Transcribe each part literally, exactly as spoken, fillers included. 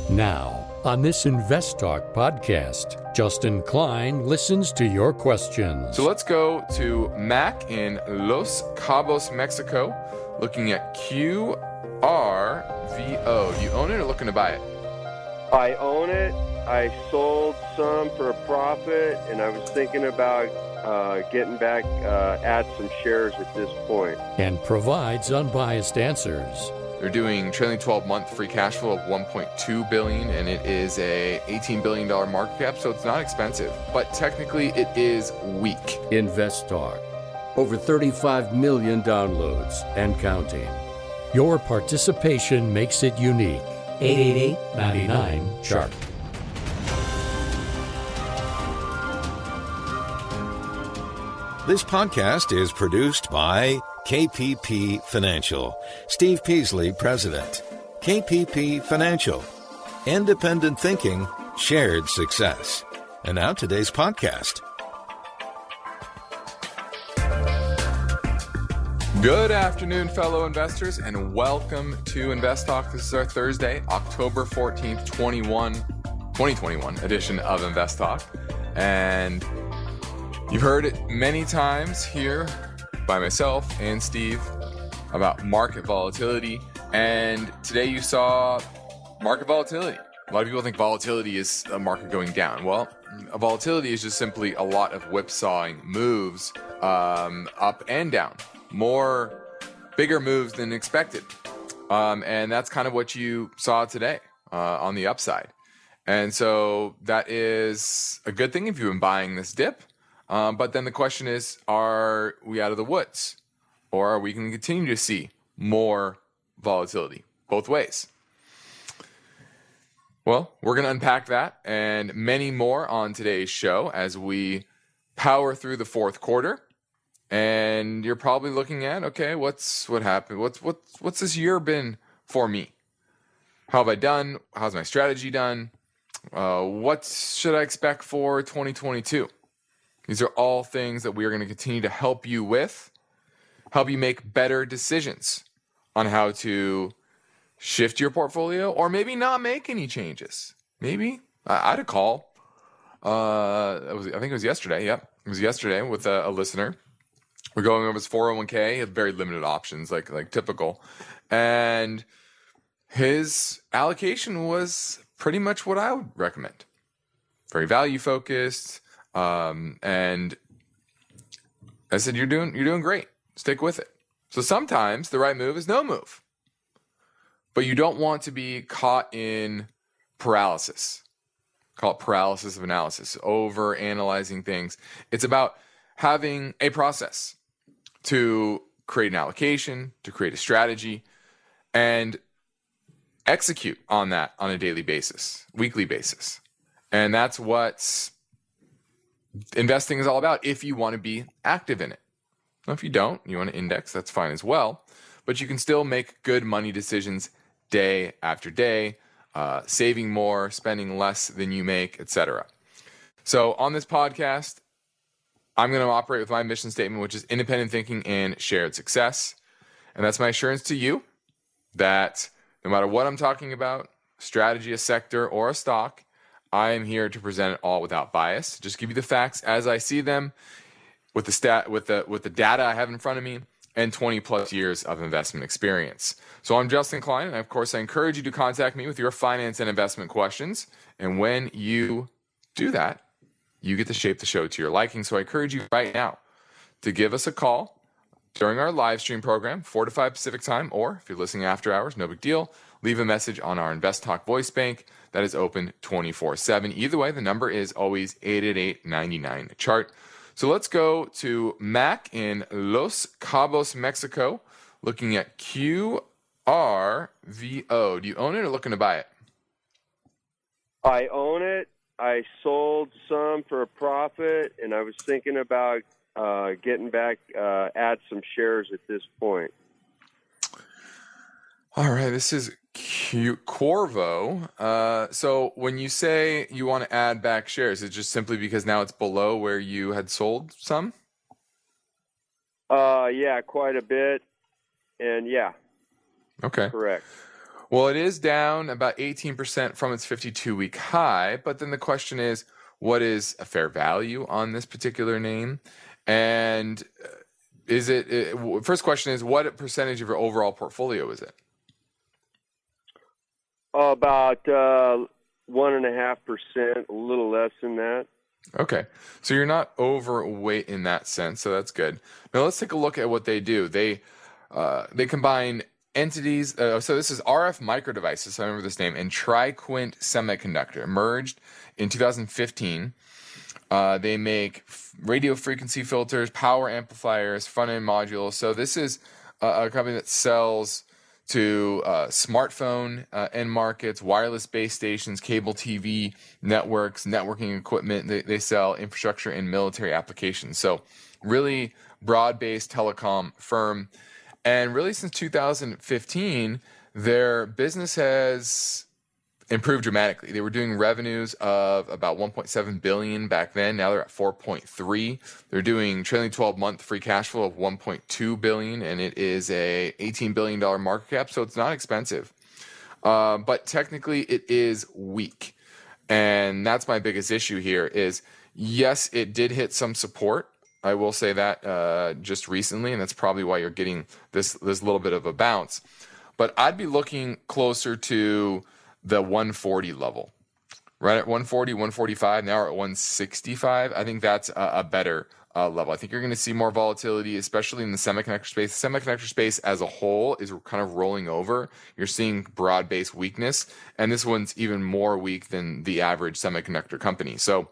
Now, on this Invest Talk podcast, Justin Klein listens to your questions. So let's go to Mac in Los Cabos, Mexico, looking at Q R V O. Do you own it or looking to buy it? I own it. I sold some for a profit, and I was thinking about uh, getting back, uh, add some shares at this point. And provides unbiased answers. They're doing trailing twelve-month free cash flow of one point two billion dollars, and it is a eighteen billion dollars market cap, so it's not expensive. But technically, it is weak. Invest Talk. Over thirty-five million downloads and counting. Your participation makes it unique. eight eight eight, nine nine, C H A R T. This podcast is produced by K P P Financial. Steve Peasley, President. K P P Financial. Independent thinking, shared success. And now today's podcast. Good afternoon, fellow investors, and welcome to Invest Talk. This is our Thursday, October fourteenth, twenty twenty-one edition of Invest Talk. And you've heard it many times here by myself and Steve about market volatility. And today you saw market volatility. A lot of people think volatility is a market going down. Well, a volatility is just simply a lot of whipsawing moves um, up and down. More bigger moves than expected. Um, and that's kind of what you saw today uh, on the upside. And so that is a good thing if you've been buying this dip. Um, but then the question is, are we out of the woods? Or are we going to continue to see more volatility? Both ways. Well, we're going to unpack that and many more on today's show as we power through the fourth quarter. And you're probably looking at, okay, what's what happened? What's what's what's this year been for me? How have I done? How's my strategy done? Uh, what should I expect for twenty twenty-two? These are all things that we are going to continue to help you with, help you make better decisions on how to shift your portfolio or maybe not make any changes. Maybe I, I had a call. Uh, it was, I think it was yesterday. Yep, it was yesterday with a, a listener. We're going over his four oh one k, had very limited options, like like typical. And his allocation was pretty much what I would recommend. Very value focused. Um, and I said, you're doing you're doing great. Stick with it. So sometimes the right move is no move. But you don't want to be caught in paralysis. Call it paralysis of analysis, over analyzing things. It's about having a process to create an allocation, to create a strategy, and execute on that on a daily basis, weekly basis. And that's what investing is all about if you want to be active in it. Now, if you don't, you want to index, that's fine as well. But you can still make good money decisions day after day, uh, saving more, spending less than you make, et cetera. So on this podcast, I'm going to operate with my mission statement, which is independent thinking and shared success. And that's my assurance to you that no matter what I'm talking about, strategy, a sector, or a stock, I am here to present it all without bias. Just give you the facts as I see them with the stat, with the with the data I have in front of me and twenty plus years of investment experience. So I'm Justin Klein, and of course I encourage you to contact me with your finance and investment questions. And when you do that, you get to shape the show to your liking. So I encourage you right now to give us a call during our live stream program, four to five Pacific time, or if you're listening after hours, no big deal. Leave a message on our Invest Talk voice bank that is open twenty-four seven. Either way, the number is always eight eight eight, nine nine, C H A R T. So let's go to Mac in Los Cabos, Mexico, looking at Q R V O. Do you own it or looking to buy it? I own it. I sold some for a profit, and I was thinking about uh, getting back, uh, add some shares at this point. All right, this is Q- Corvo. Uh, so when you say you want to add back shares, is it just simply because now it's below where you had sold some? Uh, yeah, quite a bit. And yeah. Okay. Correct. Well, it is down about eighteen percent from its fifty-two week high, but then the question is, what is a fair value on this particular name? And is it, it first question is, what percentage of your overall portfolio is it? About uh, one and a half percent, a little less than that. Okay, so you're not overweight in that sense, so that's good. Now let's take a look at what they do. They uh, they combine entities. Uh, so this is R F Microdevices, I remember this name, and TriQuint Semiconductor, merged in two thousand fifteen. Uh, they make f- radio frequency filters, power amplifiers, front-end modules. So this is a, a company that sells to uh, smartphone uh, end markets, wireless base stations, cable T V networks, networking equipment. They, they sell infrastructure and military applications. So really broad-based telecom firm. And really since two thousand fifteen, their business has improved dramatically. They were doing revenues of about one point seven billion dollars back then. Now they're at four point three. They're doing trailing twelve month free cash flow of one point two billion dollars, and it is a eighteen billion dollars market cap, so it's not expensive. Uh, but technically it is weak. And that's my biggest issue here is, yes, it did hit some support. I will say that uh, just recently, and that's probably why you're getting this, this little bit of a bounce. But I'd be looking closer to the one forty level, right at one forty, one forty-five. Now we're at one sixty-five. I think that's a, a better uh, level. I think you're going to see more volatility, especially in the semiconductor space. The semiconductor space as a whole is kind of rolling over. You're seeing broad-based weakness, and this one's even more weak than the average semiconductor company. So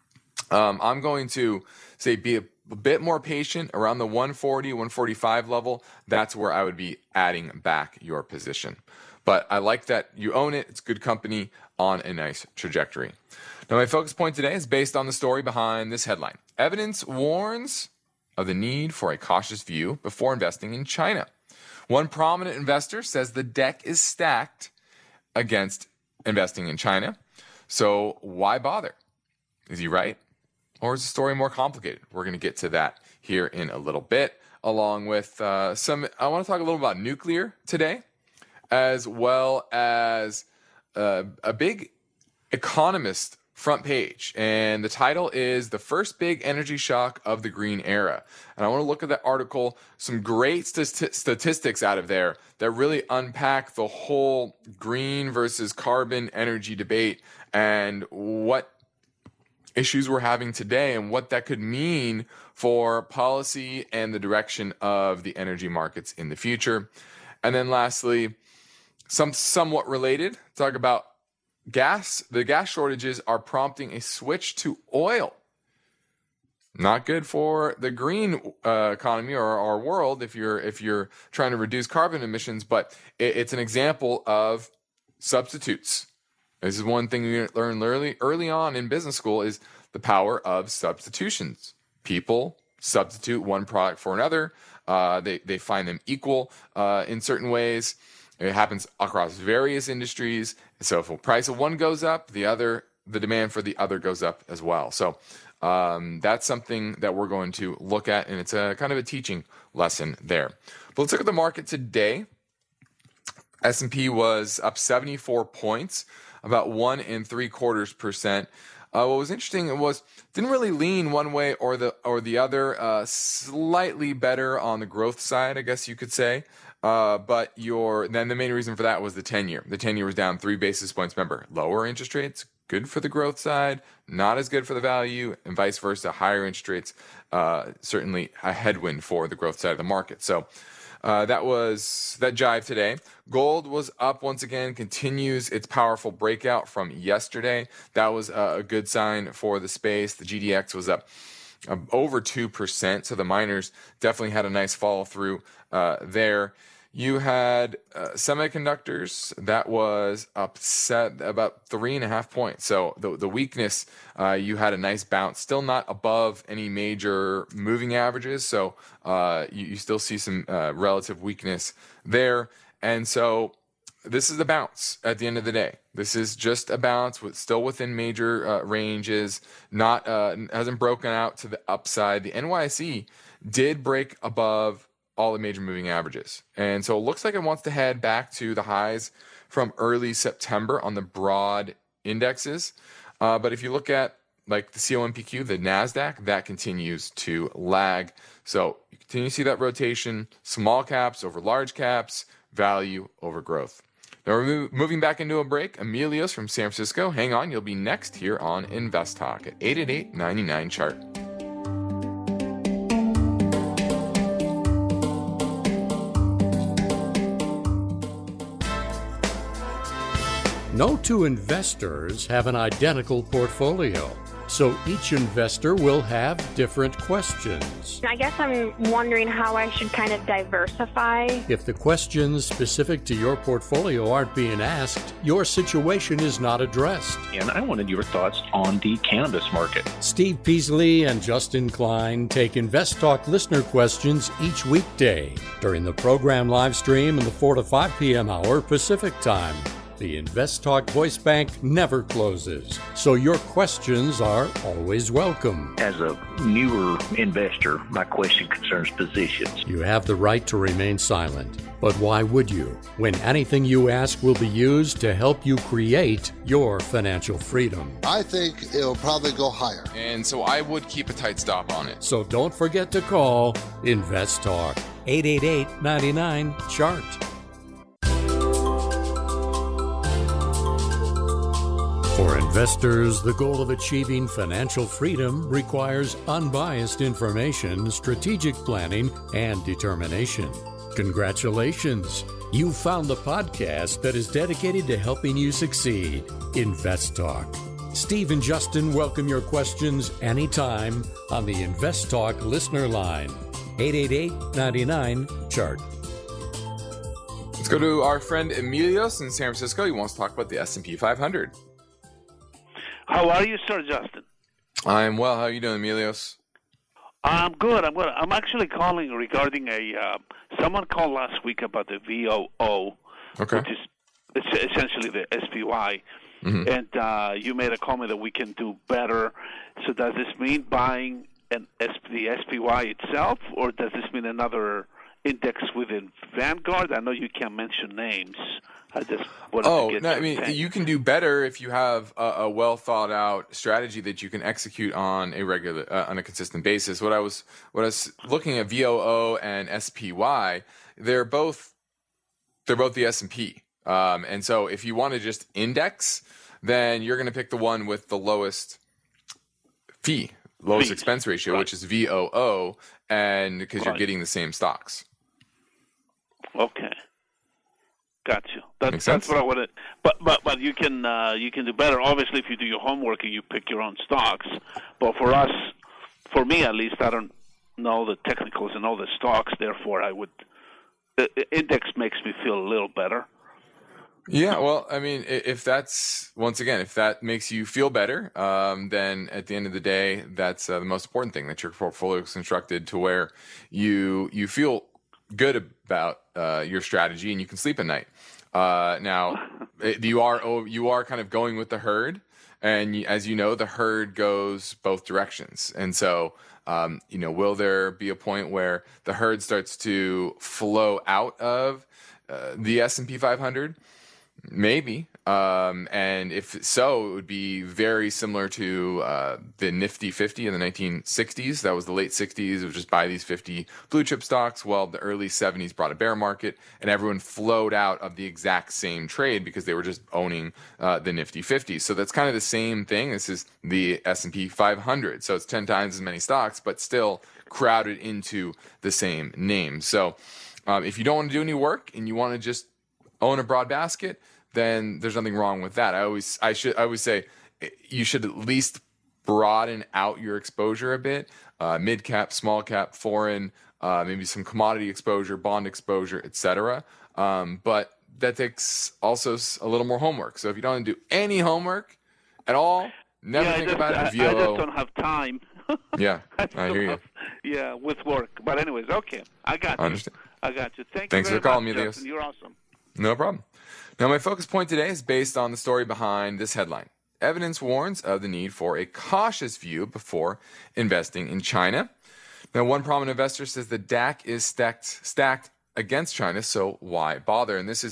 um, I'm going to say be a, a bit more patient around the one forty, one forty-five level. That's where I would be adding back your position. But I like that you own it. It's good company on a nice trajectory. Now, my focus point today is based on the story behind this headline. Evidence warns of the need for a cautious view before investing in China. One prominent investor says the deck is stacked against investing in China. So why bother? Is he right? Or is the story more complicated? We're going to get to that here in a little bit, along with uh, some, I want to talk a little about nuclear today, as well as uh, a big Economist front page. And the title is The First Big Energy Shock of the Green Era. And I want to look at that article, some great st- statistics out of there that really unpack the whole green versus carbon energy debate and what issues we're having today and what that could mean for policy and the direction of the energy markets in the future. And then lastly, some somewhat related, talk about gas. The gas shortages are prompting a switch to oil. Not good for the green uh, economy or our world if you're if you're trying to reduce carbon emissions, but it, it's an example of substitutes. This is one thing you learn early early on in business school is the power of substitutions. People substitute one product for another. Uh, they they find them equal uh, in certain ways. It happens across various industries. So if the price of one goes up, the other, the demand for the other goes up as well. So um, that's something that we're going to look at, and it's a kind of a teaching lesson there. But let's look at the market today. S and P was up seventy-four points, about one and three quarters percent. Uh, what was interesting was didn't really lean one way or the or the other. Uh, slightly better on the growth side, I guess you could say. Uh, but your then the main reason for that was the ten-year. The ten-year was down three basis points. Remember, lower interest rates, good for the growth side, not as good for the value, and vice versa. Higher interest rates, uh, certainly a headwind for the growth side of the market. So uh, that was that jive today. Gold was up once again, continues its powerful breakout from yesterday. That was a, a good sign for the space. The G D X was up uh, over two percent, so the miners definitely had a nice follow through uh, there. You had uh, semiconductors that was upset about three and a half points. So the the weakness, uh, you had a nice bounce, still not above any major moving averages. So uh, you, you still see some uh, relative weakness there. And so this is a bounce at the end of the day. This is just a bounce, with still within major uh, ranges. Not uh, hasn't broken out to the upside. The N Y S E did break above all the major moving averages. And so it looks like it wants to head back to the highs from early September on the broad indexes. Uh, but if you look at like the C O M P Q, the NASDAQ, that continues to lag. So you continue to see that rotation, small caps over large caps, value over growth. Now we're move, moving back into a break. Emilios from San Francisco. Hang on, you'll be next here on Invest Talk at eight eight eight, nine nine, chart. No two investors have an identical portfolio, so each investor will have different questions. I guess I'm wondering how I should kind of diversify. If the questions specific to your portfolio aren't being asked, your situation is not addressed. And I wanted your thoughts on the cannabis market. Steve Peasley and Justin Klein take Invest Talk listener questions each weekday during the program live stream in the four to five p.m. hour Pacific time. The Invest Talk voice bank never closes, so your questions are always welcome. As a newer investor, my question concerns positions. You have the right to remain silent, but why would you, when anything you ask will be used to help you create your financial freedom? I think it'll probably go higher. And so I would keep a tight stop on it. So don't forget to call Invest Talk, eight eight eight, nine nine, chart. For investors, the goal of achieving financial freedom requires unbiased information, strategic planning, and determination. Congratulations! You found the podcast that is dedicated to helping you succeed. Invest Talk. Steve and Justin welcome your questions anytime on the Invest Talk listener line. eight eight eight, nine nine, chart. Let's go to our friend Emilios in San Francisco. He wants to talk about the S and P five hundred. How are you, Sir Justin? I'm well. How are you doing, Emilios? I'm good. I'm good. I'm actually calling regarding a uh, someone called last week about the V O O, Okay. which is it's essentially the S P Y, Mm-hmm. and uh, you made a comment that we can do better. So does this mean buying an S- the S P Y itself, or does this mean another index within Vanguard? I know you can't mention names. I just wanted Oh, to get no, I your mean, take. you can do better if you have a, a well thought out strategy that you can execute on a regular, uh, on a consistent basis. What I was, what I was looking at V O O and S P Y, they're both, they're both the S and P. Um, and so if you want to just index, then you're going to pick the one with the lowest fee, lowest Fees, expense ratio, right. which is V O O, and because you're Right. getting the same stocks. Okay. Got you. That, Makes that's sense? what I wanted. But but but you can uh, you can do better. Obviously, if you do your homework and you pick your own stocks. But for us, for me at least, I don't know the technicals and all the stocks. Therefore, I would the the index makes me feel a little better. Yeah, well, I mean, i- if that's, once again, if that makes you feel better, um, then at the end of the day, that's uh, the most important thing, that your portfolio is constructed to where you you feel good about uh, your strategy and you can sleep at night. Uh, now, it- you are oh, you are kind of going with the herd, and you, as you know, the herd goes both directions. And so, um, you know, will there be a point where the herd starts to flow out of uh, the S and P five hundred? Maybe. Um, and if so, it would be very similar to uh, the Nifty fifty in the nineteen sixties. That was the late sixties. It was just buy these fifty blue chip stocks. Well, the early seventies brought a bear market, and everyone flowed out of the exact same trade because they were just owning uh, the Nifty fifty. So that's kind of the same thing. This is the S and P five hundred. So it's ten times as many stocks, but still crowded into the same name. So um, if you don't want to do any work and you want to just own a broad basket, then there's nothing wrong with that. I always, I should, I always say you should at least broaden out your exposure a bit. Uh, mid cap, small cap, foreign, uh, maybe some commodity exposure, bond exposure, et cetera. Um, but that takes also s- a little more homework. So if you don't do any homework at all, never yeah, I think just, about I, it. V O O. I just don't have time. Yeah, I I don't hear you. have- Yeah, with work. But anyways, okay, I got I you. understand. I got you. Thank Thanks you for very calling much, me, Leos. Justin. You're awesome. No problem. Now, my focus point today is based on the story behind this headline. Evidence warns of the need for a cautious view before investing in China. Now, one prominent investor says the D A C is stacked, stacked against China, so why bother? And this is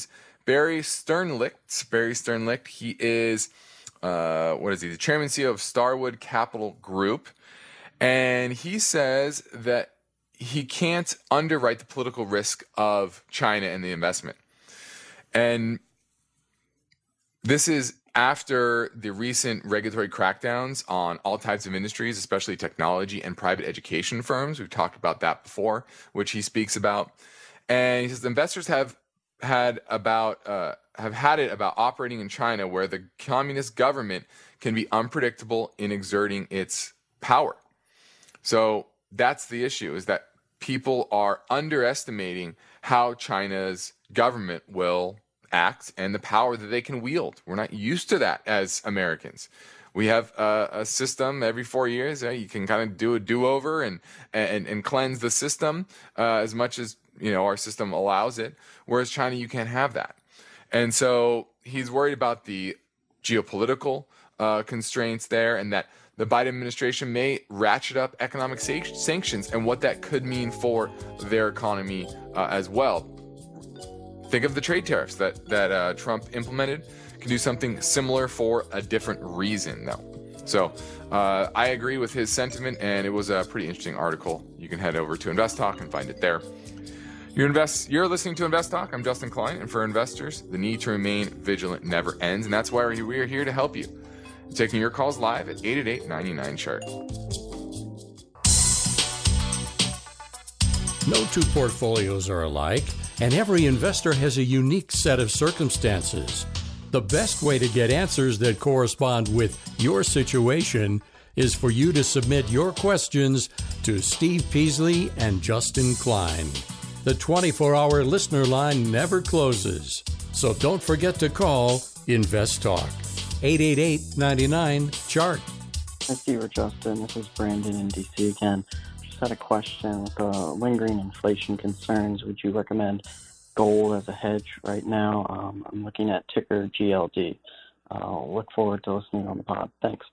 Barry Sternlicht. Barry Sternlicht, he is, uh, what is he, the chairman and C E O of Starwood Capital Group. And he says that he can't underwrite the political risk of China and the investment. And this is after the recent regulatory crackdowns on all types of industries, especially technology and private education firms. We've talked about that before, which he speaks about. And he says investors have had about uh, have had it about operating in China, where the communist government can be unpredictable in exerting its power. So that's the issue, is that people are underestimating how China's government will act and the power that they can wield. We're not used to that as Americans. We have uh, a system every four years. Uh, you can kind of do a do-over and and, and cleanse the system uh, as much as you know our system allows it. Whereas China, you can't have that. And so he's worried about the geopolitical uh, constraints there, and that the Biden administration may ratchet up economic sa- sanctions and what that could mean for their economy uh, as well. Think of the trade tariffs that, that uh, Trump implemented. Can do something similar for a different reason, though. So uh, I agree with his sentiment, and it was a pretty interesting article. You can head over to Invest Talk and find it there. You invest, you're listening to Invest Talk. I'm Justin Klein, and for investors, the need to remain vigilant never ends, and that's why we are here to help you. Taking your calls live at eight eight eight, nine nine, chart. No two portfolios are alike, and every investor has a unique set of circumstances. The best way to get answers that correspond with your situation is for you to submit your questions to Steve Peasley and Justin Klein. The twenty-four hour listener line never closes, so don't forget to call Invest Talk. eight eight eight, nine nine, chart. Hi, Steve or Justin. This is Brandon in D C again. Just had a question. With the lingering inflation concerns, would you recommend gold as a hedge right now? Um, I'm looking at ticker G L D. I'll look forward to listening on the pod. Thanks.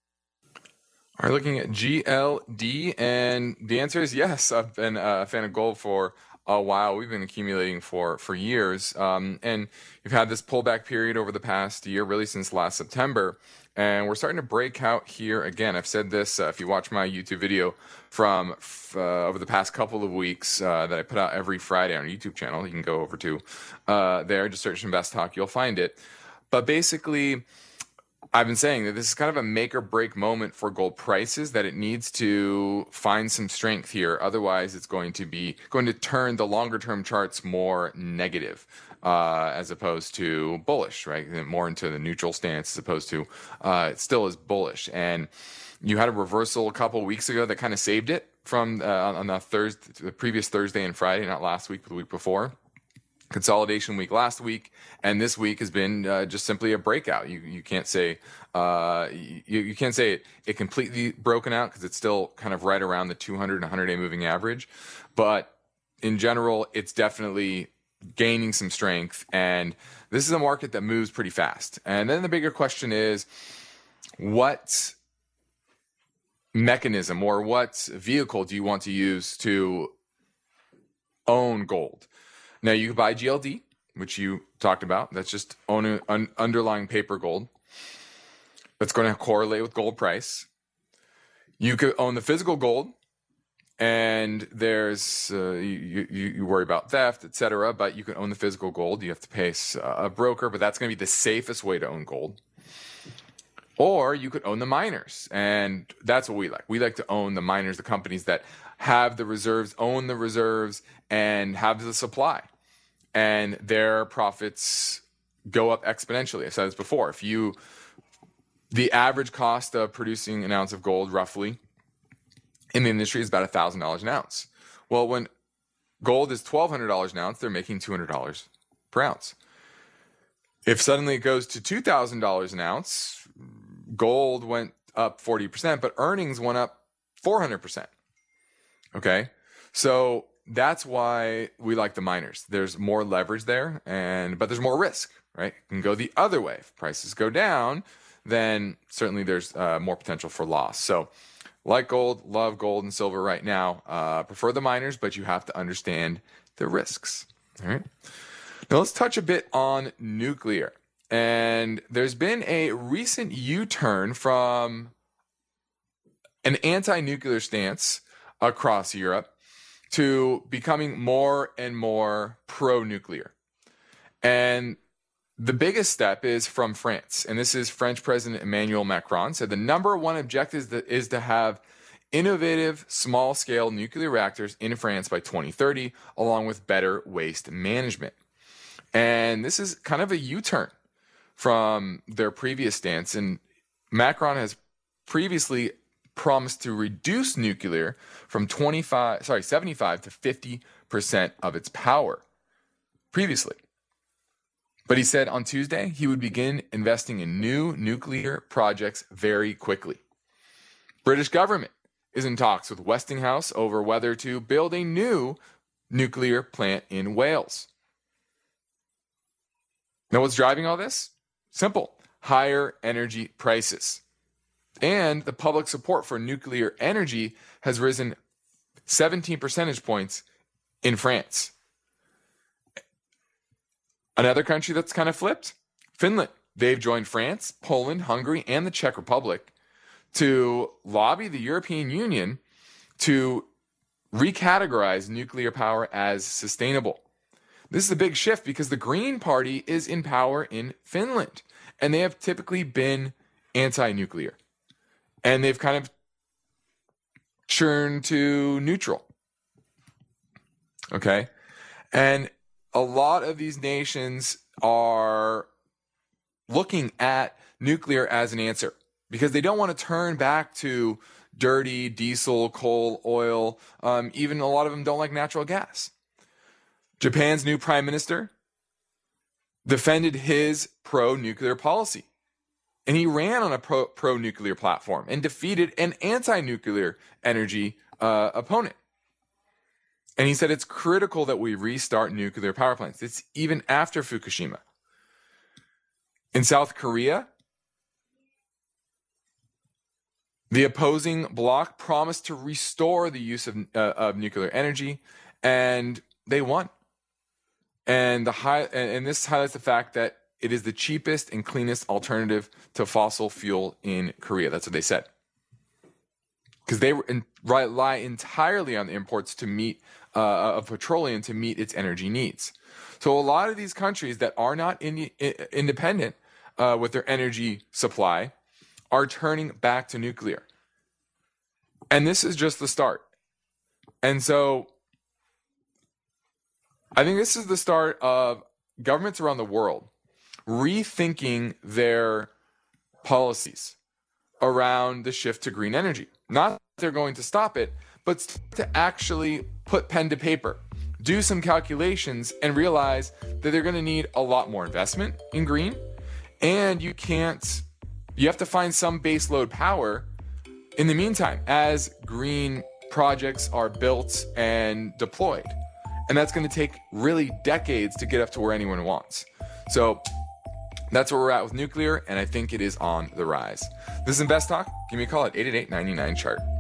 All right, looking at G L D, and the answer is yes. I've been a fan of gold for a while. We've been accumulating for for years, um, and you've had this pullback period over the past year, really since last September, and we're starting to break out here again. I've said this uh, if you watch my YouTube video from uh, over the past couple of weeks uh, that I put out every Friday on our YouTube channel. You can go over to uh, there, just search Invest Talk, you'll find it. But basically, I've been saying that this is kind of a make or break moment for gold prices, that it needs to find some strength here. Otherwise, it's going to be going to turn the longer term charts more negative uh, as opposed to bullish, right? More into the neutral stance as opposed to uh, it still is bullish. And you had a reversal a couple of weeks ago that kind of saved it from uh, on the Thursday, the previous Thursday and Friday, not last week, but the week before. Consolidation week last week, and this week has been uh, just simply a breakout. You you can't say uh, you, you can't say it, it completely broken out because it's still kind of right around the two hundred and one hundred day moving average, but in general, it's definitely gaining some strength, and this is a market that moves pretty fast. And then the bigger question is, what mechanism or what vehicle do you want to use to own gold? Now, you can buy G L D, which you talked about. That's just own an underlying paper gold. That's going to correlate with gold price. You could own the physical gold, and there's uh, you, you, you worry about theft, et cetera, but you can own the physical gold. You have to pay a broker, but that's going to be the safest way to own gold. Or you could own the miners, and that's what we like. We like to own the miners, the companies that have the reserves, own the reserves, and have the supply. And their profits go up exponentially. I've said this before. If you, the average cost of producing an ounce of gold, roughly, in the industry is about one thousand dollars an ounce. Well, when gold is twelve hundred dollars an ounce, they're making two hundred dollars per ounce. If suddenly it goes to two thousand dollars an ounce, gold went up forty percent, but earnings went up four hundred percent. Okay? So that's why we like the miners. There's more leverage there, and but there's more risk, right? It can go the other way. If prices go down, then certainly there's uh, more potential for loss. So like gold, love gold and silver right now. Uh, prefer the miners, but you have to understand the risks. All right? Now let's touch a bit on nuclear. And there's been a recent U-turn from an anti-nuclear stance across Europe to becoming more and more pro-nuclear. And the biggest step is from France. And this is French President Emmanuel Macron said the number one objective is to have innovative small-scale nuclear reactors in France by twenty thirty, along with better waste management. And this is kind of a U-turn from their previous stance. And Macron has previously promised to reduce nuclear from twenty-five, sorry, seventy-five to fifty percent of its power previously. But he said on Tuesday he would begin investing in new nuclear projects very quickly. British government is in talks with Westinghouse over whether to build a new nuclear plant in Wales. Now, what's driving all this? Simple. Higher energy prices. And the public support for nuclear energy has risen seventeen percentage points in France. Another country that's kind of flipped, Finland. They've joined France, Poland, Hungary, and the Czech Republic to lobby the European Union to recategorize nuclear power as sustainable. This is a big shift because the Green Party is in power in Finland, and they have typically been anti-nuclear. And they've kind of churned to neutral. Okay? And a lot of these nations are looking at nuclear as an answer because they don't want to turn back to dirty diesel, coal, oil. Um, even a lot of them don't like natural gas. Japan's new prime minister defended his pro-nuclear policy. And he ran on a pro, pro-nuclear platform and defeated an anti-nuclear energy uh, opponent. And he said it's critical that we restart nuclear power plants. It's even after Fukushima. In South Korea, the opposing bloc promised to restore the use of, uh, of nuclear energy, and they won. And the high, and this highlights the fact that it is the cheapest and cleanest alternative to fossil fuel in Korea. That's what they said. Because they in, rely entirely on the imports to meet uh, of petroleum to meet its energy needs. So a lot of these countries that are not in, in, independent uh, with their energy supply are turning back to nuclear. And this is just the start. And so I think this is the start of governments around the world rethinking their policies around the shift to green energy. Not that they're going to stop it, but to actually put pen to paper, do some calculations, and realize that they're going to need a lot more investment in green. And you can't, you have to find some baseload power in the meantime as green projects are built and deployed. And that's going to take really decades to get up to where anyone wants. So that's where we're at with nuclear, and I think it is on the rise. This is Invest Talk. Give me a call at eight eight eight, nine nine, C H A R T.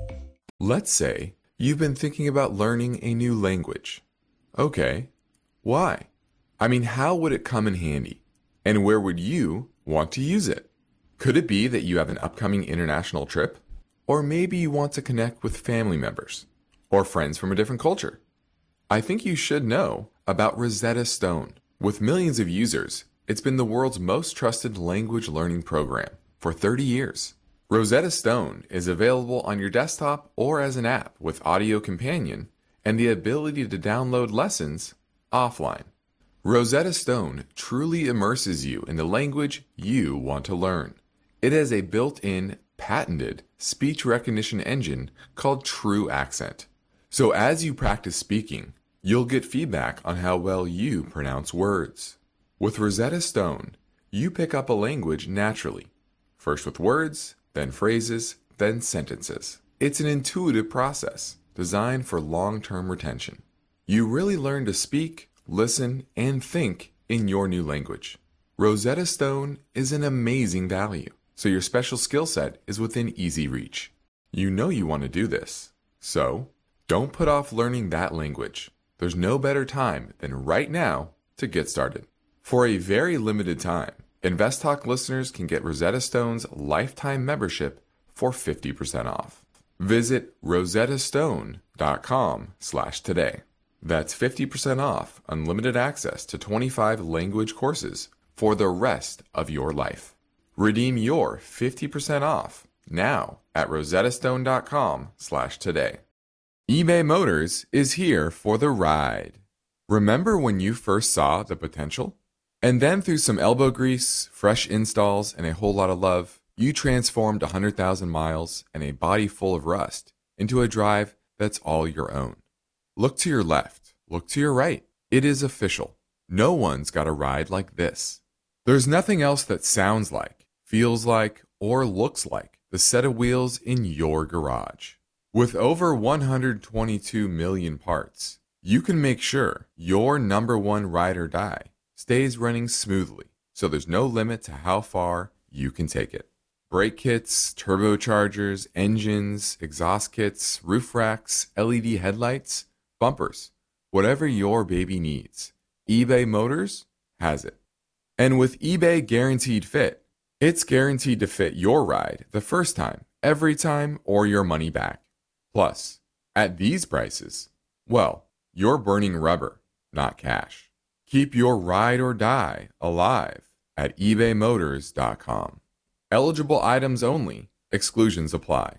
Let's say you've been thinking about learning a new language. Okay, why? I mean, how would it come in handy? And where would you want to use it? Could it be that you have an upcoming international trip? Or maybe you want to connect with family members or friends from a different culture? I think you should know about Rosetta Stone. With millions of users, it's been the world's most trusted language learning program for thirty years. Rosetta Stone is available on your desktop or as an app with Audio Companion and the ability to download lessons offline. Rosetta Stone truly immerses you in the language you want to learn. It has a built-in, patented speech recognition engine called True Accent. So as you practice speaking, you'll get feedback on how well you pronounce words. With Rosetta Stone, you pick up a language naturally, first with words, then phrases, then sentences. It's an intuitive process designed for long-term retention. You really learn to speak, listen, and think in your new language. Rosetta Stone is an amazing value, so your special skill set is within easy reach. You know you want to do this, so don't put off learning that language. There's no better time than right now to get started. For a very limited time, InvestTalk listeners can get Rosetta Stone's lifetime membership for fifty percent off. Visit rosettastone.com slash today. That's fifty percent off unlimited access to twenty-five language courses for the rest of your life. Redeem your fifty percent off now at rosettastone.com slash today. eBay Motors is here for the ride. Remember when you first saw the potential? And then through some elbow grease, fresh installs, and a whole lot of love, you transformed one hundred thousand miles and a body full of rust into a drive that's all your own. Look to your left. Look to your right. It is official. No one's got a ride like this. There's nothing else that sounds like, feels like, or looks like the set of wheels in your garage. With over one hundred twenty-two million parts, you can make sure your number one ride or die stays running smoothly, so there's no limit to how far you can take it. Brake kits, turbochargers, engines, exhaust kits, roof racks, L E D headlights, bumpers, whatever your baby needs, eBay Motors has it. And with eBay Guaranteed Fit, it's guaranteed to fit your ride the first time, every time, or your money back. Plus, at these prices, well, you're burning rubber, not cash. Keep your ride or die alive at ebay motors dot com. Eligible items only. Exclusions apply.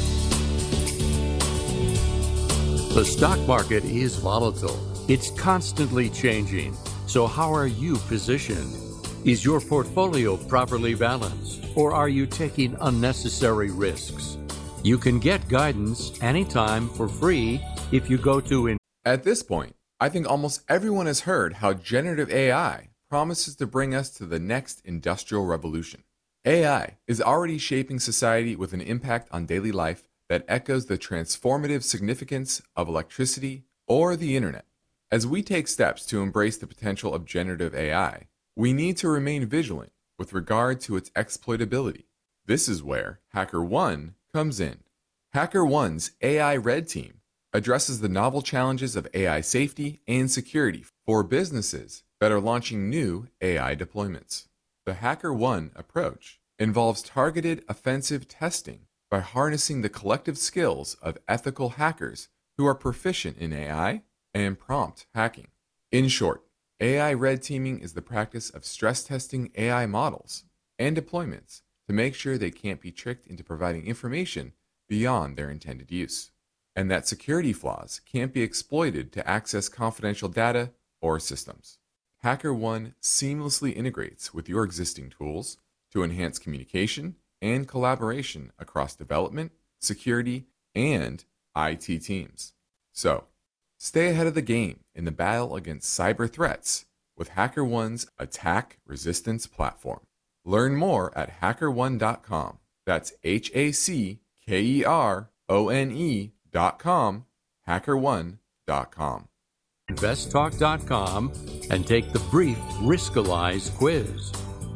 The stock market is volatile. It's constantly changing. So how are you positioned? Is your portfolio properly balanced, or are you taking unnecessary risks? You can get guidance anytime for free if you go to... In- At this point, I think almost everyone has heard how generative A I promises to bring us to the next industrial revolution. A I is already shaping society with an impact on daily life that echoes the transformative significance of electricity or the internet. As we take steps to embrace the potential of generative A I, we need to remain vigilant with regard to its exploitability. This is where HackerOne comes in. HackerOne's A I Red Team addresses the novel challenges of A I safety and security for businesses that are launching new A I deployments. The HackerOne approach involves targeted offensive testing by harnessing the collective skills of ethical hackers who are proficient in A I and prompt hacking. In short, A I red teaming is the practice of stress testing A I models and deployments to make sure they can't be tricked into providing information beyond their intended use, and that security flaws can't be exploited to access confidential data or systems. HackerOne seamlessly integrates with your existing tools to enhance communication and collaboration across development, security, and I T teams. So, stay ahead of the game in the battle against cyber threats with HackerOne's attack resistance platform. Learn more at hacker one dot com. That's H A C K E R O N E dot com, hacker one dot com. invest talk dot com and take the brief Riskalyze quiz.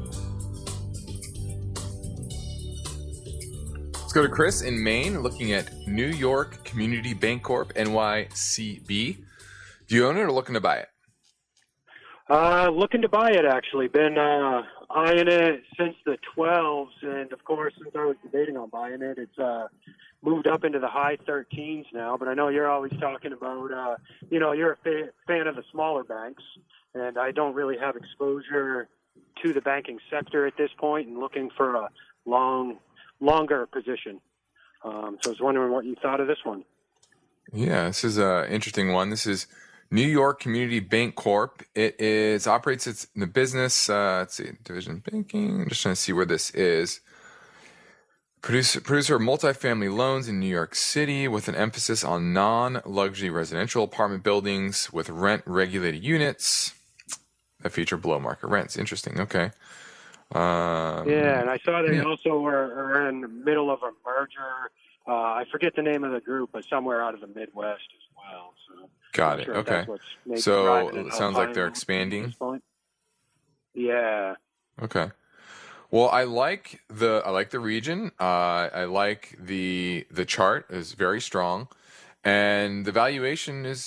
Let's go to Chris in Maine, looking at New York Community Bancorp, N Y C B. Do you own it or looking to buy it? Uh, looking to buy it, actually. Been uh, eyeing it since the twelves, and of course, since I was debating on buying it, it's uh, moved up into the high thirteens now. But I know you're always talking about, uh, you know, you're a fa- fan of the smaller banks, and I don't really have exposure to the banking sector at this point, and looking for a long, longer position. Um, so I was wondering what you thought of this one. Yeah, this is an interesting one. This is New York Community Bancorp. It is operates its in the business. Uh, let's see, division of banking. I'm just trying to see where this is. Producer, producer of multifamily loans in New York City with an emphasis on non-luxury residential apartment buildings with rent-regulated units that feature below-market rents. Interesting. Okay. Um, yeah, and I saw they yeah. also were, are in the middle of a merger. Uh, I forget the name of the group, but somewhere out of the Midwest as well. So Got it. sure Okay. So it sounds like they're expanding. Yeah. Okay. Well, I like the I like the region. Uh, I like the the chart is very strong, and the valuation is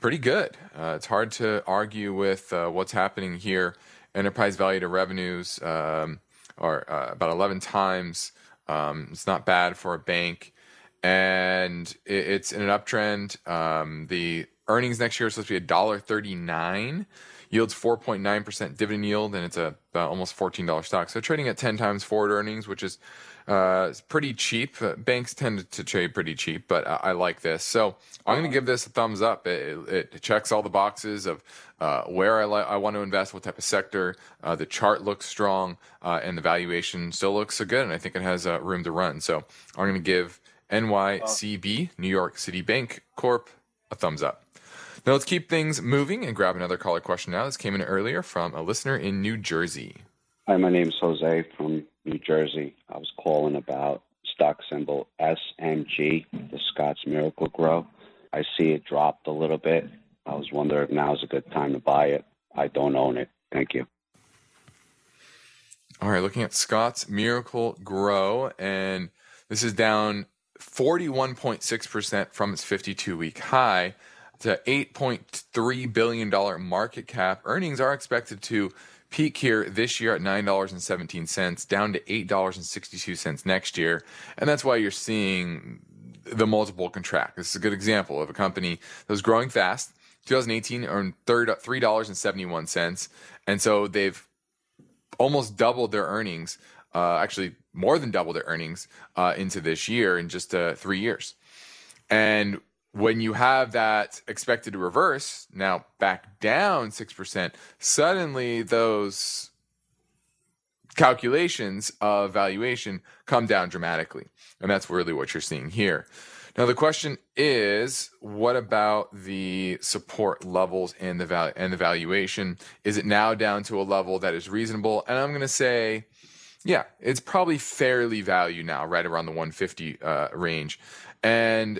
pretty good. Uh, it's hard to argue with uh, what's happening here. Enterprise value to revenues um, are uh, about eleven times. Um, it's not bad for a bank, and it, it's in an uptrend. Um, the earnings next year are supposed to be one dollar thirty-nine, yields four point nine percent dividend yield, and it's a about almost fourteen dollars stock. So trading at ten times forward earnings, which is uh, pretty cheap. Uh, banks tend to trade pretty cheap, but I, I like this. So I'm going to give this a thumbs up. It, it, it checks all the boxes of uh, where I, li- I want to invest, what type of sector. Uh, the chart looks strong, uh, and the valuation still looks so good, and I think it has uh, room to run. So I'm going to give N Y C B, New York City Bank Corp, a thumbs up. Now let's keep things moving and grab another caller question now. This came in earlier from a listener in New Jersey. Hi, my name is Jose from New Jersey. I was calling about stock symbol S M G, the Scott's Miracle-Gro. I see it dropped a little bit. I was wondering if now is a good time to buy it. I don't own it. Thank you. All right, looking at Scott's Miracle-Gro, and this is down forty-one point six percent from its fifty-two week high to eight point three billion dollars market cap. Earnings are expected to peak here this year at nine dollars and seventeen cents, down to eight dollars and sixty-two cents next year. And that's why you're seeing the multiple contract. This is a good example of a company that was growing fast. twenty eighteen earned three dollars and seventy-one cents. And so they've almost doubled their earnings, uh, actually more than doubled their earnings uh, into this year in just uh, three years. And when you have that expected to reverse, now back down six percent, suddenly those calculations of valuation come down dramatically. And that's really what you're seeing here. Now, the question is, what about the support levels and the val- and the valuation? Is it now down to a level that is reasonable? And I'm going to say, yeah, it's probably fairly valued now, right around the one fifty uh, range. And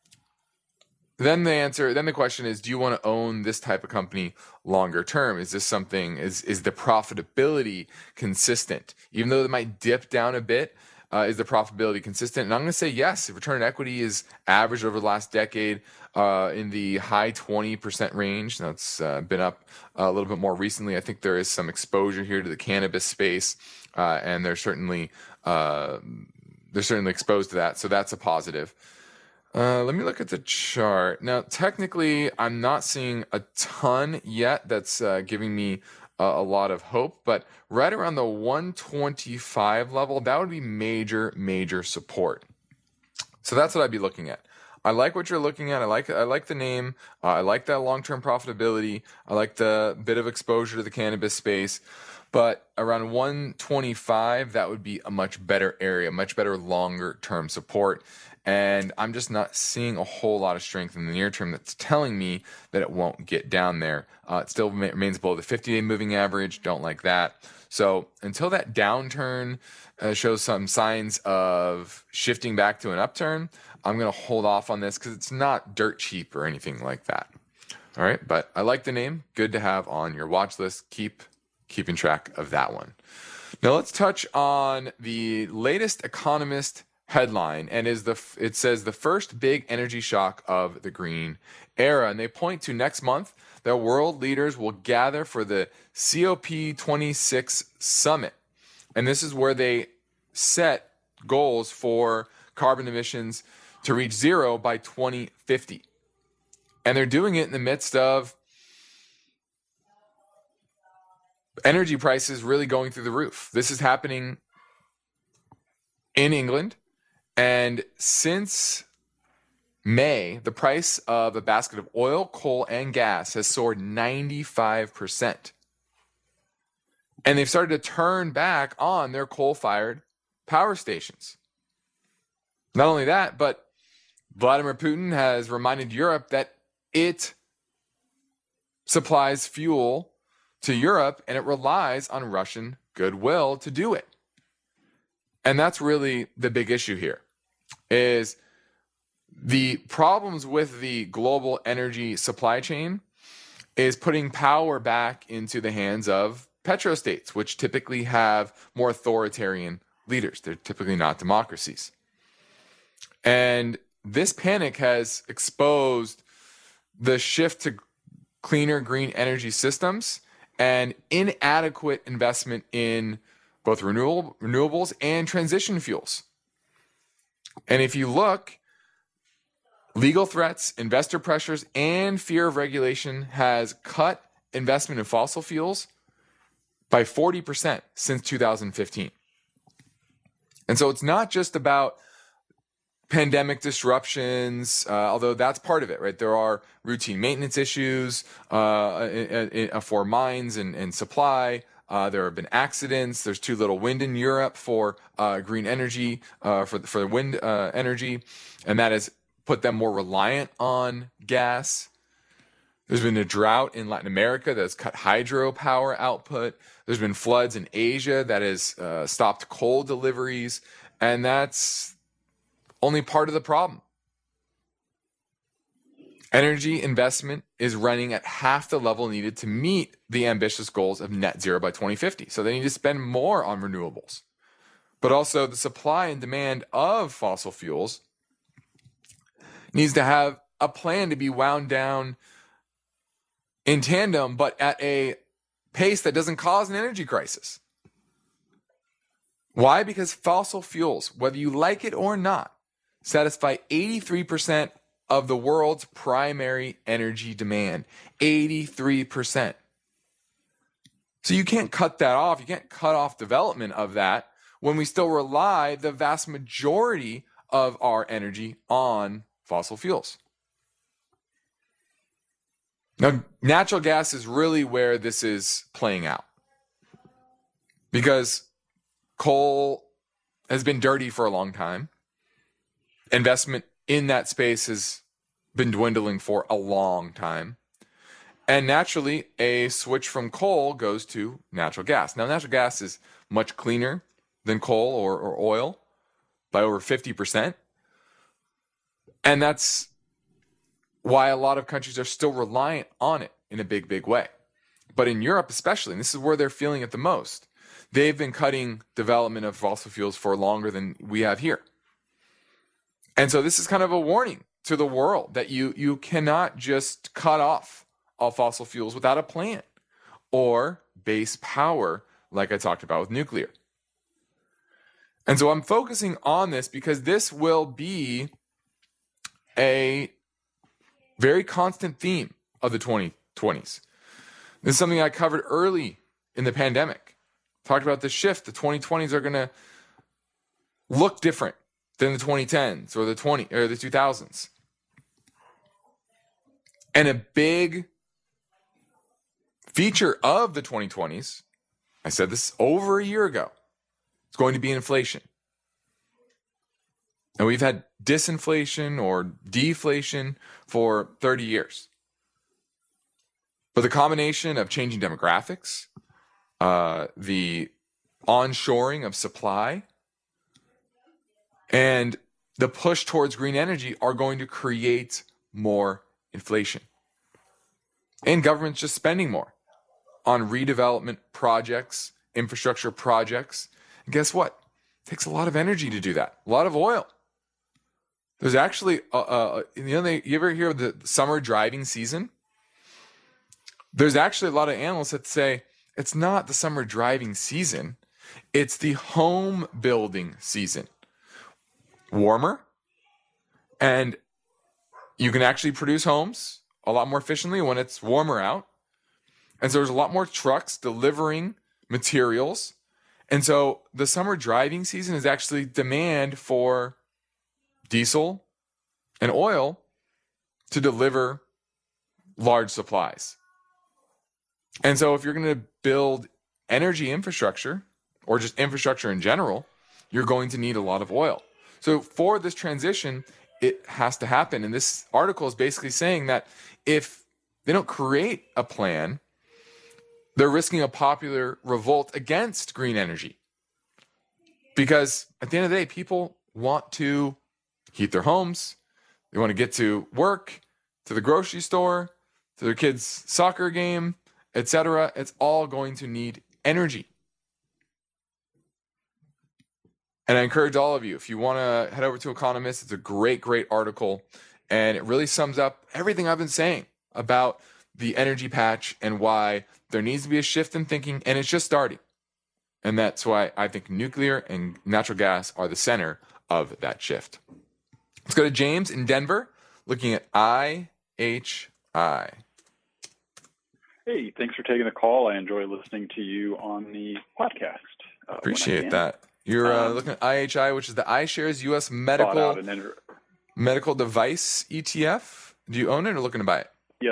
Then the answer, then the question is, do you want to own this type of company longer term? Is this something, is is the profitability consistent? Even though it might dip down a bit, uh, is the profitability consistent? And I'm going to say yes. If return on equity is averaged over the last decade uh, in the high twenty percent range, that's uh, been up a little bit more recently. I think there is some exposure here to the cannabis space, uh, and they're certainly uh, they're certainly exposed to that. So that's a positive. Uh, let me look at the chart. Now, technically, I'm not seeing a ton yet that's uh, giving me uh, a lot of hope, but right around the one twenty-five level, that would be major, major support. So that's what I'd be looking at. I like what you're looking at. I like I like the name. Uh, I like that long-term profitability. I like the bit of exposure to the cannabis space. But around one twenty-five, that would be a much better area, much better longer-term support. And I'm just not seeing a whole lot of strength in the near term that's telling me that it won't get down there. Uh, it still remains below the fifty-day moving average. Don't like that. So until that downturn uh, shows some signs of shifting back to an upturn, I'm going to hold off on this because it's not dirt cheap or anything like that. All right, but I like the name. Good to have on your watch list. Keep keeping track of that one. Now let's touch on the latest Economist headline, and is the it says the first big energy shock of the green era, and they point to next month that world leaders will gather for the C O P twenty-six summit, and this is where they set goals for carbon emissions to reach zero by twenty fifty, and they're doing it in the midst of energy prices really going through the roof. This is happening in England. And since May, the price of a basket of oil, coal, and gas has soared ninety-five percent. And they've started to turn back on their coal-fired power stations. Not only that, but Vladimir Putin has reminded Europe that it supplies fuel to Europe and it relies on Russian goodwill to do it. And that's really the big issue here. Is the problems with the global energy supply chain is putting power back into the hands of petrostates, which typically have more authoritarian leaders. They're typically not democracies. And this panic has exposed the shift to cleaner green energy systems and inadequate investment in both renewable, renewables and transition fuels. And if you look, legal threats, investor pressures, and fear of regulation has cut investment in fossil fuels by forty percent since two thousand fifteen. And so it's not just about pandemic disruptions, uh, although that's part of it, right? There are routine maintenance issues uh, in, in, for mines and, and supply. Uh, there have been accidents. There's too little wind in Europe for uh, green energy, uh, for, for wind uh, energy, and that has put them more reliant on gas. There's been a drought in Latin America that has cut hydropower output. There's been floods in Asia that has uh, stopped coal deliveries, and that's only part of the problem. Energy investment is running at half the level needed to meet the ambitious goals of net zero by twenty fifty. So they need to spend more on renewables. But also the supply and demand of fossil fuels needs to have a plan to be wound down in tandem, but at a pace that doesn't cause an energy crisis. Why? Because fossil fuels, whether you like it or not, satisfy eighty-three percent of the world's primary energy demand. eighty-three percent. So you can't cut that off. You can't cut off development of that when we still rely the vast majority of our energy on fossil fuels. Now, natural gas is really where this is playing out, because coal has been dirty for a long time. Investment in that space has been dwindling for a long time. And naturally, a switch from coal goes to natural gas. Now, natural gas is much cleaner than coal or, or oil by over fifty percent. And that's why a lot of countries are still reliant on it in a big, big way. But in Europe especially, and this is where they're feeling it the most, they've been cutting development of fossil fuels for longer than we have here. And so this is kind of a warning to the world that you, you cannot just cut off all fossil fuels without a plan or base power like I talked about with nuclear. And so I'm focusing on this because this will be a very constant theme of the twenty twenties. This is something I covered early in the pandemic. Talked about the shift. The twenty twenties are going to look different than the twenty tens or the twenty or the two thousands. And a big feature of the twenty twenties, I said this over a year ago, it's going to be inflation. And we've had disinflation or deflation for thirty years. But the combination of changing demographics, uh, the onshoring of supply, and the push towards green energy are going to create more inflation. And government's just spending more on redevelopment projects, infrastructure projects. And guess what? It takes a lot of energy to do that, a lot of oil. There's actually, uh, uh, you know, they, you ever hear of the summer driving season? There's actually a lot of analysts that say it's not the summer driving season, it's the home building season. Warmer, and you can actually produce homes a lot more efficiently when it's warmer out. And so there's a lot more trucks delivering materials. And so the summer driving season is actually demand for diesel and oil to deliver large supplies. And so if you're going to build energy infrastructure or just infrastructure in general, you're going to need a lot of oil. So for this transition, it has to happen. And this article is basically saying that if they don't create a plan, they're risking a popular revolt against green energy. Because at the end of the day, people want to heat their homes. They want to get to work, to the grocery store, to their kids' soccer game, et cetera. It's all going to need energy. And I encourage all of you, if you want to head over to Economist, it's a great, great article. And it really sums up everything I've been saying about the energy patch and why there needs to be a shift in thinking, and it's just starting. And that's why I think nuclear and natural gas are the center of that shift. Let's go to James in Denver, looking at I H I. Hey, thanks for taking the call. I enjoy listening to you on the podcast. Uh, Appreciate that. You're uh, um, looking at I H I, which is the iShares U S Medical inter- Medical Device E T F. Do you own it or looking to buy it? Yes.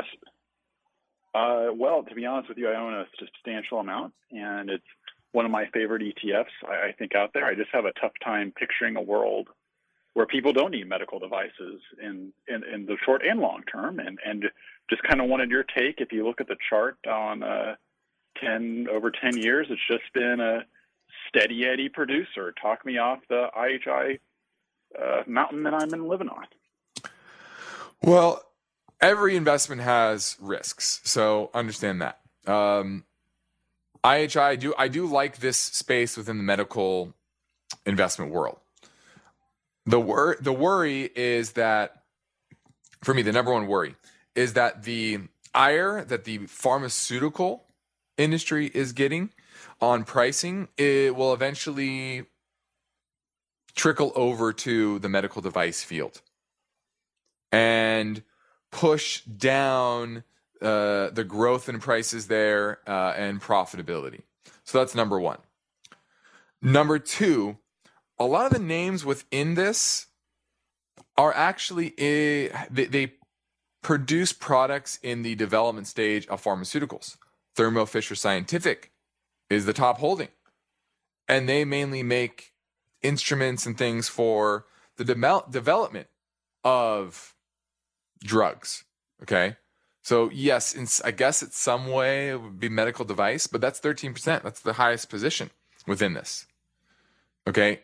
Uh, well, to be honest with you, I own a substantial amount, and it's one of my favorite E T Fs, I, I think, out there. I just have a tough time picturing a world where people don't need medical devices in, in, in the short and long term, and, and just kind of wanted your take. If you look at the chart on uh, ten over ten years, it's just been a steady Eddie producer. Talk me off the I H I uh, mountain that I've been living on. Well, every investment has risks, so understand that. Um, I H I, I do I do like this space within the medical investment world. The wor- the worry is that, for me, the number one worry is that the ire that the pharmaceutical industry is getting on pricing, it will eventually trickle over to the medical device field and push down uh, the growth in prices there uh, and profitability. So that's number one. Number two, a lot of the names within this are actually, uh, they, they produce products in the development stage of pharmaceuticals. Thermo Fisher Scientific is the top holding. And they mainly make instruments and things for the de- development of drugs. Okay. So yes, in, I guess in some way it would be medical device, but that's thirteen percent. That's the highest position within this. Okay.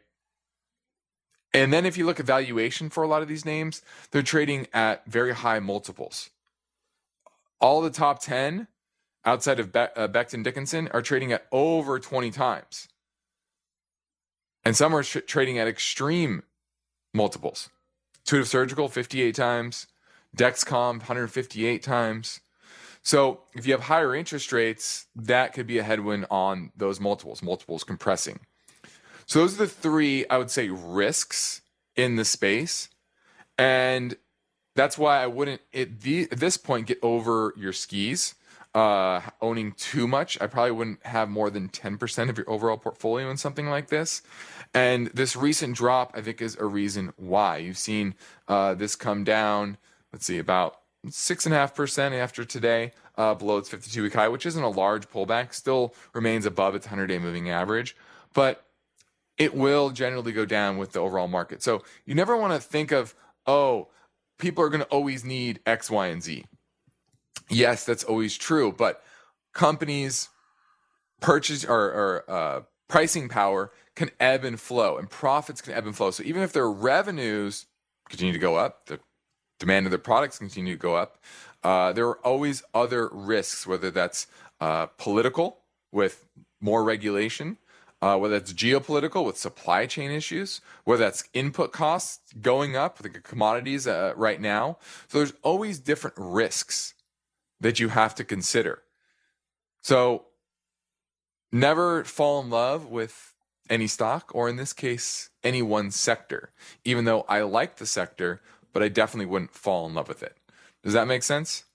And then if you look at valuation for a lot of these names, they're trading at very high multiples. All the top ten outside of Be- uh, Becton Dickinson are trading at over twenty times. And some are sh- trading at extreme multiples. Intuitive Surgical, fifty-eight times. Dexcom, one hundred fifty-eight times. So if you have higher interest rates, that could be a headwind on those multiples, multiples compressing. So those are the three, I would say, risks in the space. And that's why I wouldn't, at, the, at this point, get over your skis. Uh, owning too much, I probably wouldn't have more than ten percent of your overall portfolio in something like this. And this recent drop, I think, is a reason why. You've seen uh, this come down, let's see, about six point five percent after today, uh, below its fifty-two week high, which isn't a large pullback, still remains above its one hundred day moving average. But it will generally go down with the overall market. So you never want to think of, oh, people are going to always need X, Y, and Z. Yes, that's always true, but companies' purchase or, or uh, pricing power can ebb and flow, and profits can ebb and flow. So even if their revenues continue to go up, the demand of their products continue to go up, uh, there are always other risks, whether that's uh, political with more regulation, uh, whether that's geopolitical with supply chain issues, whether that's input costs going up, like commodities uh, right now. So there's always different risks that you have to consider. So never fall in love with any stock, or in this case, any one sector, even though I like the sector, but I definitely wouldn't fall in love with it. Does that make sense?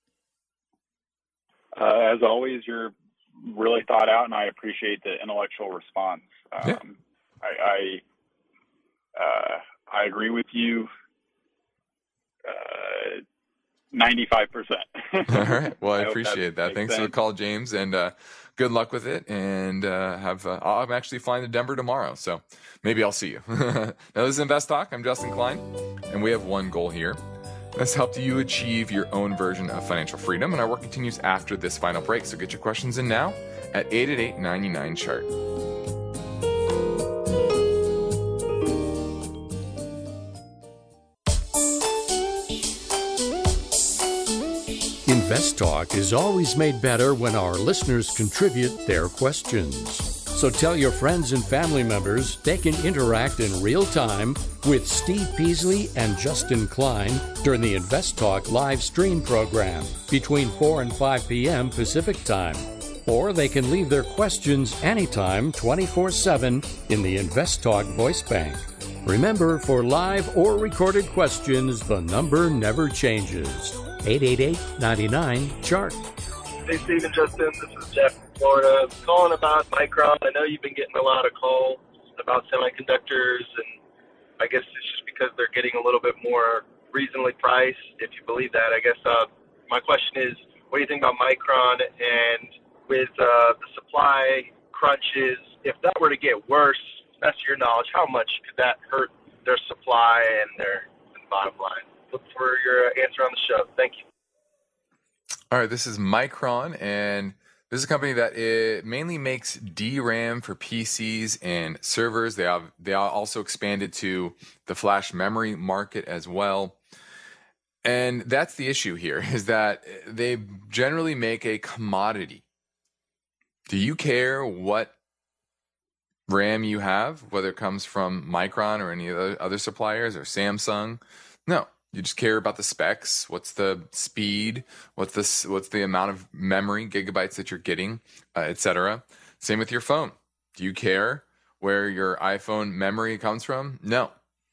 Uh, as always, you're really thought out, and I appreciate the intellectual response. Um, yeah. I I, uh, I agree with you uh, ninety-five percent. All right. Well, I, I appreciate that. Thanks sense. for the call, James, and uh, good luck with it. And uh, have uh, I'm actually flying to Denver tomorrow, so maybe I'll see you. Now, this is Invest Talk. I'm Justin Klein, and we have one goal here. That's helped you achieve your own version of financial freedom, and our work continues after this final break. So get your questions in now at eight eight eight, nine nine, chart. Invest Talk is always made better when our listeners contribute their questions. So tell your friends and family members they can interact in real time with Steve Peasley and Justin Klein during the Invest Talk live stream program between four and five p.m. Pacific Time. Or they can leave their questions anytime, twenty-four seven, in the Invest Talk voice bank. Remember, for live or recorded questions, the number never changes. eight eight eight, nine nine, C H A R T. Hey, Steve and Justin. This is Jeff from Florida. I'm calling about Micron. I know you've been getting a lot of calls about semiconductors, and I guess it's just because they're getting a little bit more reasonably priced, if you believe that. I guess uh, my question is, what do you think about Micron? And with uh, the supply crunches, if that were to get worse, that's your knowledge, how much could that hurt their supply and their bottom line? Look for your answer on the show. Thank you. All right, this is Micron, and this is a company that it mainly makes D RAM for P Cs and servers. They have they also expanded to the flash memory market as well. And that's the issue here, is that they generally make a commodity. Do you care what RAM you have, whether it comes from Micron or any other other suppliers or Samsung? No. You just care about the specs. What's the speed? What's the what's the amount of memory gigabytes that you're getting, uh, et cetera. Same with your phone. Do you care where your iPhone memory comes from? No.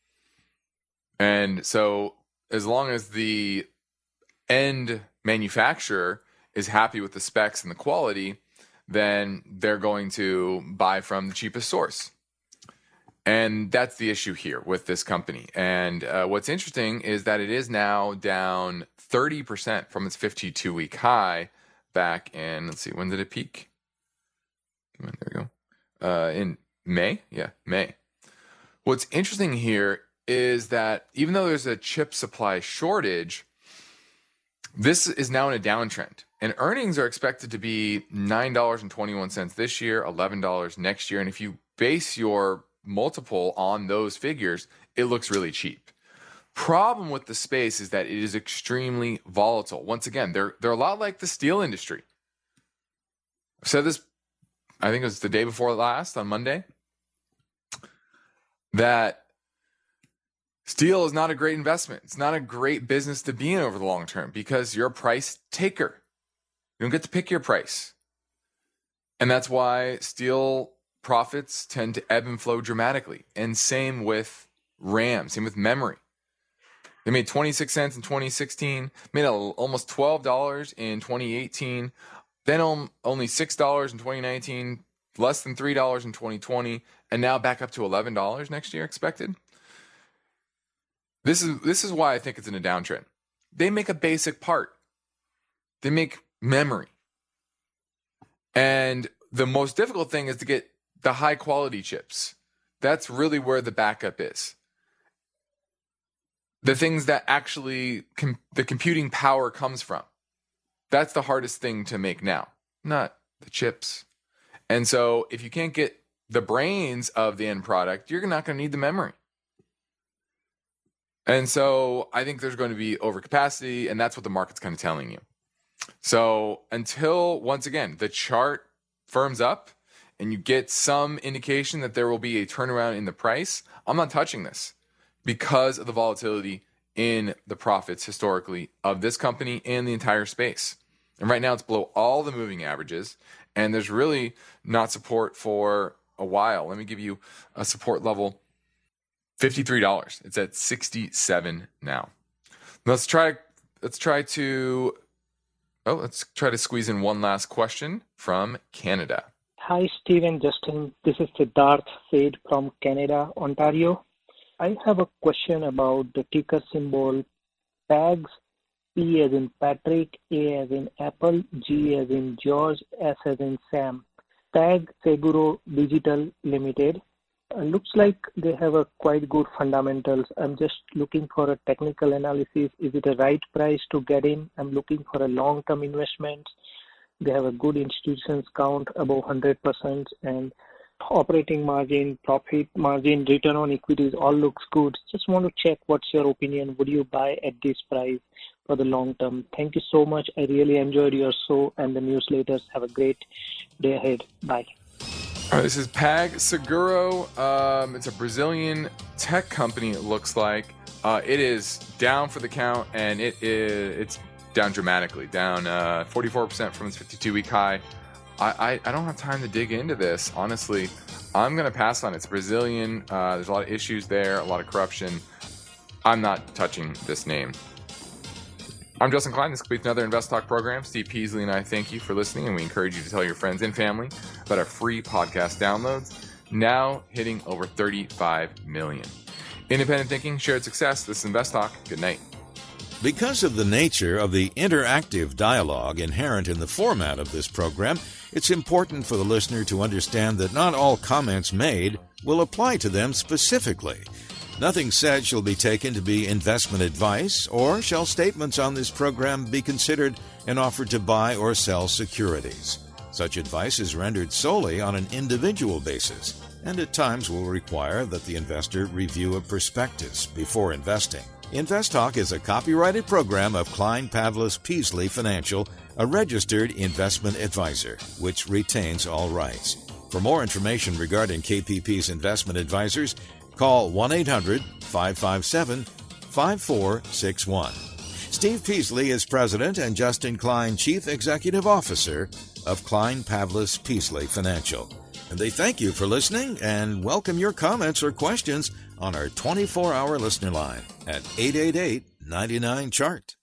And so, as long as the end manufacturer is happy with the specs and the quality, then they're going to buy from the cheapest source. And that's the issue here with this company. And uh, what's interesting is that it is now down thirty percent from its fifty-two week high back in, let's see, when did it peak? Come on, there we go. Uh, in May? Yeah, May. What's interesting here is that even though there's a chip supply shortage, this is now in a downtrend. And earnings are expected to be nine dollars and twenty-one cents this year, eleven dollars next year. And if you base your multiple on those figures, it looks really cheap. Problem with the space is that it is extremely volatile. Once again, they're they're a lot like the steel industry. I've said this, I think it was the day before last on Monday, that steel is not a great investment. It's not a great business to be in over the long term because you're a price taker. You don't get to pick your price. And that's why steel profits tend to ebb and flow dramatically. And same with RAM, same with memory. They made twenty-six cents in twenty sixteen, made almost twelve dollars in twenty eighteen, then only six dollars in twenty nineteen, less than three dollars in twenty twenty, and now back up to eleven dollars next year expected. This is this is why I think it's in a downtrend. They make a basic part. They make memory. And the most difficult thing is to get the high quality chips. That's really where the backup is. The things that actually com- the computing power comes from. That's the hardest thing to make now, not the chips. And so if you can't get the brains of the end product, you're not going to need the memory. And so I think there's going to be overcapacity, and that's what the market's kind of telling you. So until, once again, the chart firms up and you get some indication that there will be a turnaround in the price, I'm not touching this because of the volatility in the profits historically of this company and the entire space. And right now it's below all the moving averages, and there's really not support for a while. Let me give you a support level, fifty-three dollars. It's at sixty-seven now. Let's try let's try to oh, let's try to squeeze in one last question from Canada. Hi, Steve and Justin. This is Siddharth Said from Canada, Ontario. I have a question about the ticker symbol P A G S, P as in Patrick, A as in Apple, G as in George, S as in Sam. P A G Seguro Digital Limited. Uh, looks like they have a quite good fundamentals. I'm just looking for a technical analysis. Is it a right price to get in? I'm looking for a long-term investment. They have a good institutions count above one hundred percent, and operating margin, profit margin, return on equities all looks good. Just want to check what's your opinion. Would you buy at this price for the long term? Thank you so much. I really enjoyed your show and the newsletters. Have a great day ahead. Bye. All right, this is PagSeguro. Um, it's a Brazilian tech company, it looks like. Uh, it is down for the count, and it is it's down dramatically, down uh, forty-four percent from its fifty-two week high. I, I, I don't have time to dig into this, honestly. I'm going to pass on it. It's Brazilian. Uh, there's a lot of issues there, a lot of corruption. I'm not touching this name. I'm Justin Klein. This completes another Invest Talk program. Steve Peasley and I thank you for listening, and we encourage you to tell your friends and family about our free podcast downloads, now hitting over thirty-five million. Independent thinking, shared success. This is Invest Talk. Good night. Because of the nature of the interactive dialogue inherent in the format of this program, it's important for the listener to understand that not all comments made will apply to them specifically. Nothing said shall be taken to be investment advice, or shall statements on this program be considered an offer to buy or sell securities. Such advice is rendered solely on an individual basis, and at times will require that the investor review a prospectus before investing. Invest Talk is a copyrighted program of Klein Pavlis Peasley Financial, a registered investment advisor, which retains all rights. For more information regarding K P P's investment advisors, call one eight hundred five five seven five four six one. Steve Peasley is president and Justin Klein chief executive officer of Klein Pavlis Peasley Financial. And they thank you for listening and welcome your comments or questions on our twenty-four hour listener line at eight eight eight, nine nine, C H A R T.